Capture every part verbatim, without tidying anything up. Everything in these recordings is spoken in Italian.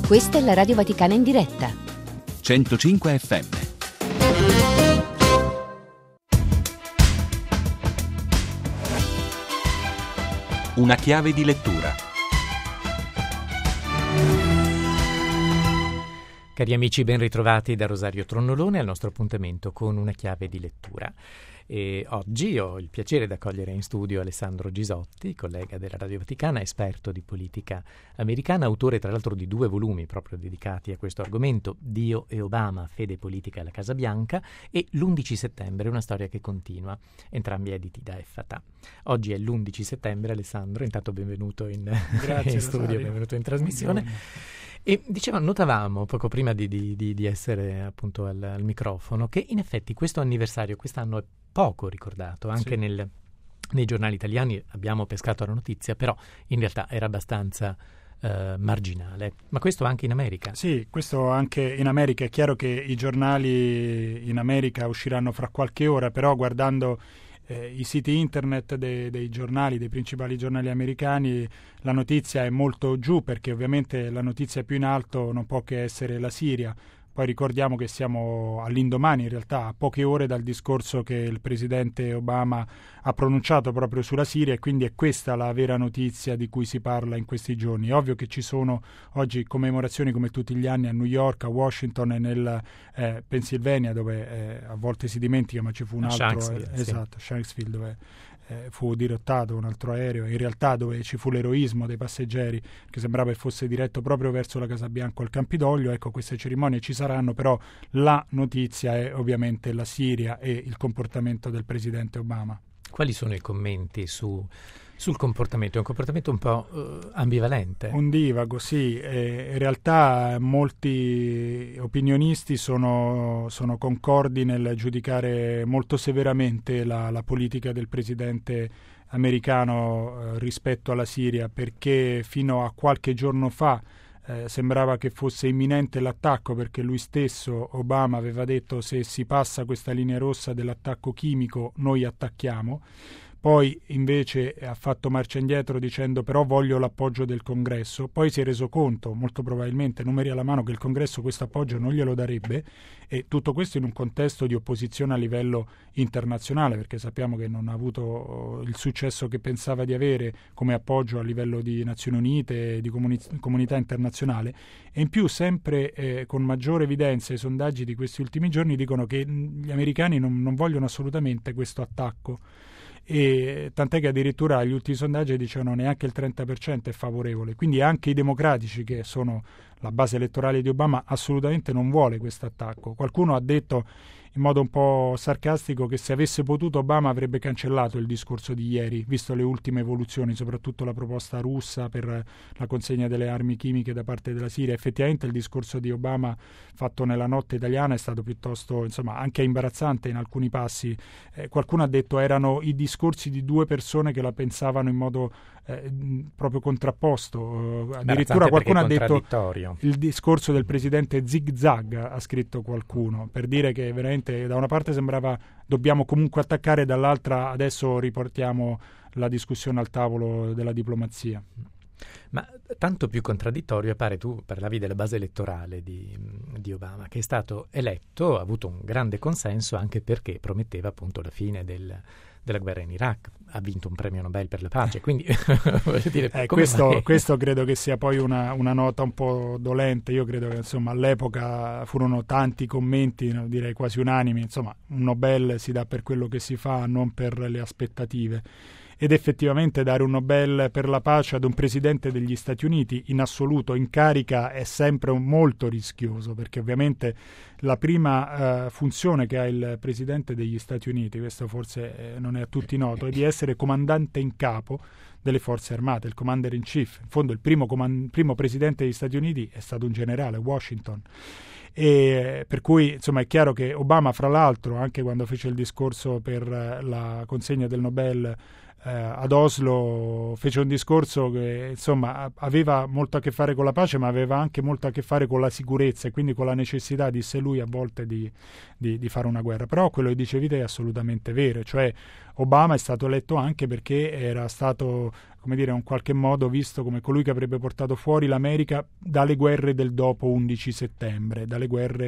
Questa è la Radio Vaticana in diretta. centocinque effe emme. Una chiave di lettura. Cari amici, ben ritrovati da Rosario Tronnolone al nostro appuntamento con una chiave di lettura. E oggi ho il piacere di accogliere in studio Alessandro Gisotti, collega della Radio Vaticana, esperto di politica americana, autore tra l'altro di due volumi proprio dedicati a questo argomento, Dio e Obama, fede politica alla Casa Bianca, e l'undici settembre, una storia che continua, entrambi editi da F A T A. Oggi è l'undici settembre, Alessandro, intanto benvenuto in, in studio, Rosario. Benvenuto in trasmissione. Buongiorno. E diceva, notavamo poco prima di, di, di, di essere appunto al, al microfono che in effetti questo anniversario quest'anno è poco ricordato, anche sì. nel, nei giornali italiani abbiamo pescato la notizia, però in realtà era abbastanza eh, marginale. Ma questo anche in America? Sì, questo anche in America. È chiaro che i giornali in America usciranno fra qualche ora, però guardando Eh, i siti internet dei, dei giornali, dei principali giornali americani, la notizia è molto giù, perché ovviamente la notizia più in alto non può che essere la Siria. Poi ricordiamo che siamo all'indomani, in realtà a poche ore dal discorso che il presidente Obama ha pronunciato proprio sulla Siria, e quindi è questa la vera notizia di cui si parla in questi giorni. È ovvio che ci sono oggi commemorazioni come tutti gli anni a New York, a Washington e nel eh, Pennsylvania, dove eh, a volte si dimentica, ma ci fu un altro Shanksville, eh, esatto, sì. Shanksville, dove Eh, fu dirottato un altro aereo, in realtà dove ci fu l'eroismo dei passeggeri, che sembrava che fosse diretto proprio verso la Casa Bianca al Campidoglio. Ecco, queste cerimonie ci saranno, però la notizia è ovviamente la Siria e il comportamento del presidente Obama. Quali sono i commenti su, sul comportamento? È un comportamento un po' uh, ambivalente. Ondivago, sì. E in realtà molti opinionisti sono, sono concordi nel giudicare molto severamente la, la politica del presidente americano eh, rispetto alla Siria, perché fino a qualche giorno fa eh, sembrava che fosse imminente l'attacco, perché lui stesso, Obama, aveva detto: se si passa questa linea rossa dell'attacco chimico noi attacchiamo. Poi invece ha fatto marcia indietro dicendo: però voglio l'appoggio del Congresso. Poi si è reso conto, molto probabilmente, numeri alla mano, che il Congresso questo appoggio non glielo darebbe, e tutto questo in un contesto di opposizione a livello internazionale, perché sappiamo che non ha avuto il successo che pensava di avere come appoggio a livello di Nazioni Unite e di comuni- comunità internazionale. E in più, sempre eh, con maggiore evidenza, i sondaggi di questi ultimi giorni dicono che gli americani non, non vogliono assolutamente questo attacco. E tant'è che addirittura gli ultimi sondaggi dicevano neanche il trenta per cento è favorevole, quindi anche i democratici, che sono la base elettorale di Obama, assolutamente non vuole questo attacco. Qualcuno ha detto in modo un po' sarcastico che se avesse potuto Obama avrebbe cancellato il discorso di ieri, visto le ultime evoluzioni, soprattutto la proposta russa per la consegna delle armi chimiche da parte della Siria. Effettivamente il discorso di Obama fatto nella notte italiana è stato piuttosto, insomma, anche imbarazzante in alcuni passi. Eh, qualcuno ha detto erano i discorsi di due persone che la pensavano in modo eh, proprio contrapposto. Uh, addirittura qualcuno ha detto il discorso del presidente zig-zag, ha scritto qualcuno, per dire che veramente da una parte sembrava dobbiamo comunque attaccare, dall'altra adesso riportiamo la discussione al tavolo della diplomazia. Ma tanto più contraddittorio appare, tu parlavi della base elettorale di, di Obama, che è stato eletto, ha avuto un grande consenso anche perché prometteva appunto la fine del, della guerra in Iraq, ha vinto un premio Nobel per la pace, quindi voglio dire, eh, questo, questo credo che sia poi una, una nota un po' dolente. Io credo che insomma all'epoca furono tanti commenti, no, direi quasi unanimi, insomma un Nobel si dà per quello che si fa, non per le aspettative. Ed effettivamente dare un Nobel per la pace ad un presidente degli Stati Uniti in assoluto in carica è sempre un molto rischioso, perché ovviamente la prima eh, funzione che ha il presidente degli Stati Uniti, questo forse eh, non è a tutti noto, è di essere comandante in capo delle forze armate, il commander in chief. In fondo il primo, comand- primo presidente degli Stati Uniti è stato un generale, Washington. E per cui insomma è chiaro che Obama, fra l'altro, anche quando fece il discorso per la consegna del Nobel eh, ad Oslo, fece un discorso che insomma aveva molto a che fare con la pace, ma aveva anche molto a che fare con la sicurezza, e quindi con la necessità, disse lui, a volte di, di, di fare una guerra. Però quello che dicevi te è assolutamente vero, cioè Obama è stato eletto anche perché era stato, come dire, in qualche modo visto come colui che avrebbe portato fuori l'America dalle guerre del dopo undici settembre, dalle guerre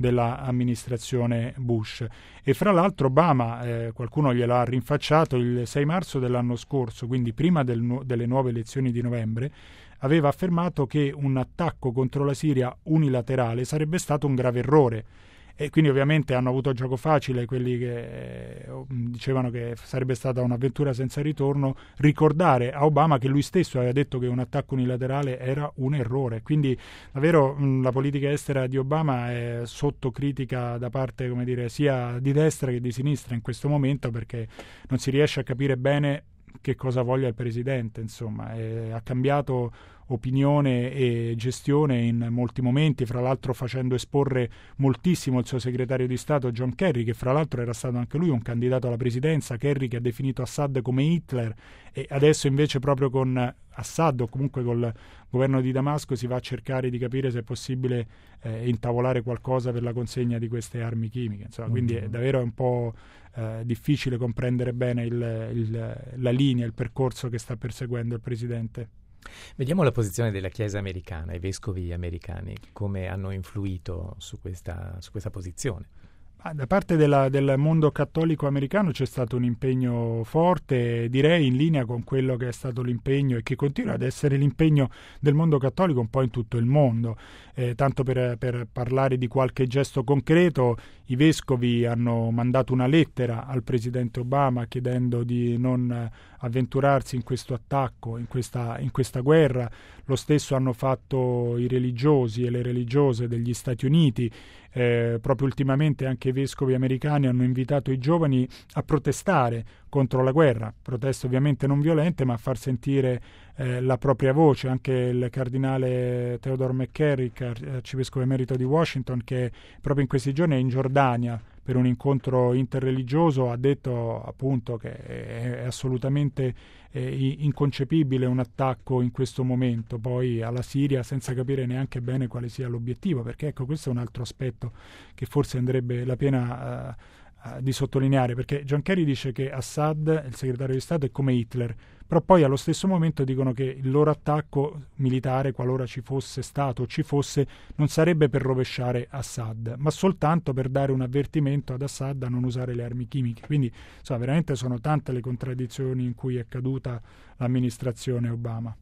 dell'amministrazione Bush. E fra l'altro Obama, eh, qualcuno glielo ha rinfacciato, il sei marzo dell'anno scorso, quindi prima del nu- delle nuove elezioni di novembre, aveva affermato che un attacco contro la Siria unilaterale sarebbe stato un grave errore. E quindi ovviamente hanno avuto gioco facile quelli che eh, dicevano che sarebbe stata un'avventura senza ritorno ricordare a Obama che lui stesso aveva detto che un attacco unilaterale era un errore. Quindi davvero mh, la politica estera di Obama è sotto critica da parte, come dire, sia di destra che di sinistra in questo momento, perché non si riesce a capire bene che cosa voglia il presidente. Insomma, è, ha cambiato opinione e gestione in molti momenti, fra l'altro facendo esporre moltissimo il suo segretario di Stato John Kerry, che fra l'altro era stato anche lui un candidato alla presidenza. Kerry che ha definito Assad come Hitler, e adesso invece proprio con Assad o comunque col governo di Damasco si va a cercare di capire se è possibile eh, intavolare qualcosa per la consegna di queste armi chimiche. Insomma, mm-hmm. Quindi è davvero un po' eh, difficile comprendere bene il, il, la linea, il percorso che sta perseguendo il presidente. Vediamo la posizione della Chiesa americana, i vescovi americani, come hanno influito su questa, su questa posizione. Da parte della, del mondo cattolico americano c'è stato un impegno forte, direi in linea con quello che è stato l'impegno e che continua ad essere l'impegno del mondo cattolico un po' in tutto il mondo. Eh, tanto per, per parlare di qualche gesto concreto, i vescovi hanno mandato una lettera al presidente Obama chiedendo di non avventurarsi in questo attacco, in questa, in questa guerra. Lo stesso hanno fatto i religiosi e le religiose degli Stati Uniti. Eh, proprio ultimamente anche i vescovi americani hanno invitato i giovani a protestare contro la guerra, proteste ovviamente non violente, ma a far sentire eh, la propria voce. Anche il cardinale Theodore McCarrick, arcivescovo emerito di Washington, che proprio in questi giorni è in Giordania per un incontro interreligioso, ha detto appunto che è assolutamente eh, inconcepibile un attacco in questo momento poi alla Siria senza capire neanche bene quale sia l'obiettivo, perché ecco, questo è un altro aspetto che forse andrebbe la pena uh, uh, di sottolineare, perché John Kerry dice che Assad, il segretario di Stato, è come Hitler, però poi allo stesso momento dicono che il loro attacco militare, qualora ci fosse stato o ci fosse, non sarebbe per rovesciare Assad, ma soltanto per dare un avvertimento ad Assad a non usare le armi chimiche. Quindi insomma, veramente sono tante le contraddizioni in cui è caduta l'amministrazione Obama.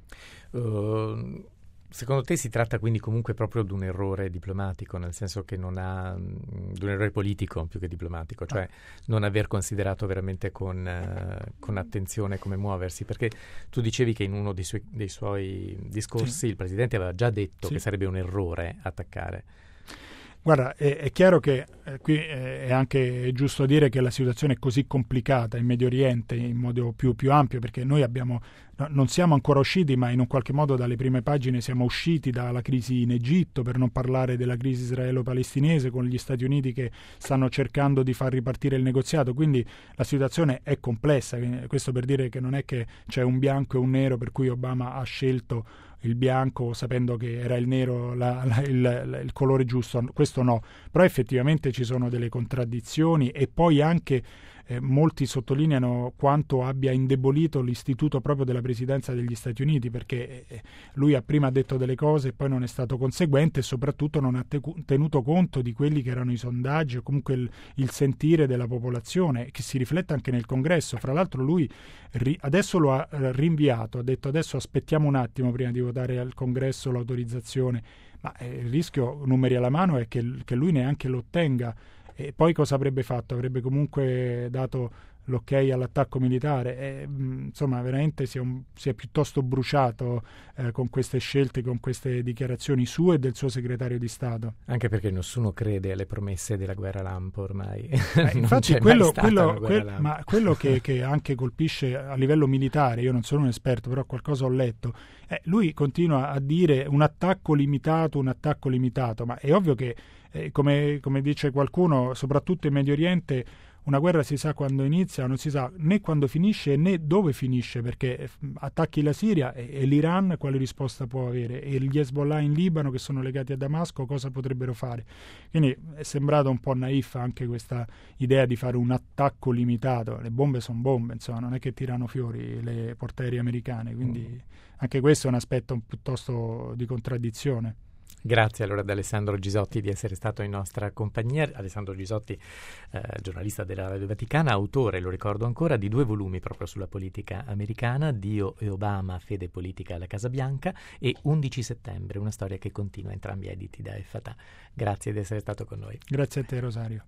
Uh... Secondo te si tratta quindi comunque proprio di un errore diplomatico, nel senso che non ha, di un errore politico più che diplomatico, cioè ah. non aver considerato veramente con, uh, con attenzione come muoversi? Perché tu dicevi che in uno dei suoi, dei suoi discorsi sì. il Presidente aveva già detto sì. che sarebbe un errore attaccare. Guarda, è, è chiaro che eh, qui è anche giusto dire che la situazione è così complicata in Medio Oriente in modo più, più ampio, perché noi abbiamo no, non siamo ancora usciti, ma in un qualche modo dalle prime pagine siamo usciti dalla crisi in Egitto, per non parlare della crisi israelo-palestinese, con gli Stati Uniti che stanno cercando di far ripartire il negoziato. Quindi la situazione è complessa. Questo per dire che non è che c'è un bianco e un nero per cui Obama ha scelto il bianco sapendo che era il nero la, la, il, il colore giusto, questo no, però effettivamente ci sono delle contraddizioni e poi anche eh, molti sottolineano quanto abbia indebolito l'istituto proprio della presidenza degli Stati Uniti, perché eh, lui ha prima detto delle cose e poi non è stato conseguente e soprattutto non ha te- tenuto conto di quelli che erano i sondaggi o comunque il, il sentire della popolazione, che si riflette anche nel Congresso. Fra l'altro lui ri- adesso lo ha eh, rinviato, ha detto adesso aspettiamo un attimo prima di votare al Congresso l'autorizzazione, ma eh, il rischio, numeri alla mano, è che, che lui neanche lo ottenga. E poi cosa avrebbe fatto? Avrebbe comunque dato l'ok all'attacco militare e, insomma veramente si è, un, si è piuttosto bruciato eh, con queste scelte, con queste dichiarazioni sue e del suo segretario di Stato. Anche perché nessuno crede alle promesse della guerra lampo ormai. Eh, infatti quello, quello, quel, ma quello che, che anche colpisce a livello militare, io non sono un esperto però qualcosa ho letto, eh, lui continua a dire un attacco limitato, un attacco limitato, ma è ovvio che eh, come, come dice qualcuno, soprattutto in Medio Oriente una guerra si sa quando inizia, non si sa né quando finisce né dove finisce, perché attacchi la Siria e, e l'Iran quale risposta può avere, e gli Hezbollah in Libano che sono legati a Damasco cosa potrebbero fare. Quindi è sembrato un po' naif anche questa idea di fare un attacco limitato. Le bombe sono bombe, insomma, non è che tirano fiori le portaerei americane, quindi mm. anche questo è un aspetto piuttosto di contraddizione. Grazie allora ad Alessandro Gisotti di essere stato in nostra compagnia. Alessandro Gisotti, eh, giornalista della Radio Vaticana, autore, lo ricordo ancora, di due volumi proprio sulla politica americana, Dio e Obama, fede politica alla Casa Bianca, e undici settembre, una storia che continua, entrambi editi da F A T A. Grazie di essere stato con noi. Grazie a te, Rosario.